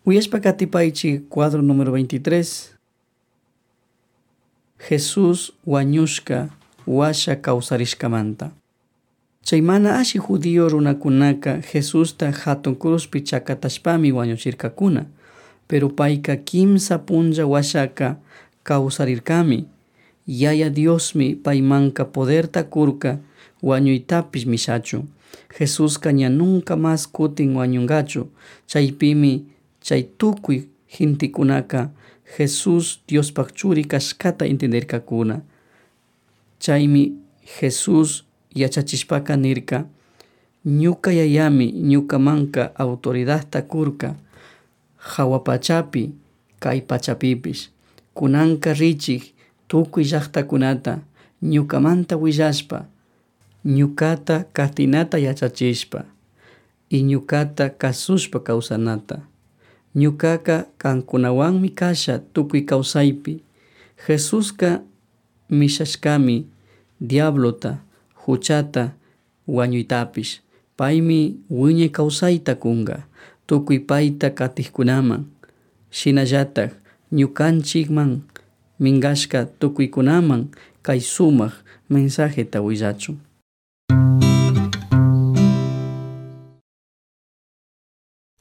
Uyashpa katipaychi cuadro número 23. Jesús wañushka washa kawsarishkamanta. Chay mana ashi judío runakunaka Jesusta hatun cruzpi chakatashpami wañuchirkakuna, pero payka kimsa punlla washaka kawsarirkami. Yaya Diosmi paymanka poderta kurka wañuytapish mishachu. Jesusqa ña nunca más kutin wañungachu. Chaypimi chay tukuy hintikunaka Jesus Diospak churi kashkata entenderkakuna. Chaymi Jesus yachachishpaka nirka: ñuka yayami ñukamanka autoridadta kurka hawapachapi kay pachapipish. Kunanka richik tukuy llaqtakunata ñukamanta willashpa, ñukata katinata yachachishpa y ñukata kasushpa kawsanata. Ñukaka kankunawanmi kasha tukuy kawsaypi. Jesusqa mishashkami diablota, huchata, wañuytapish. Paymi wiñay kawsayta kunga tukuy payta katikkunaman. Shinallatak ñukanchikman mingashka tukuykunaman kay sumak mensajeta willachun.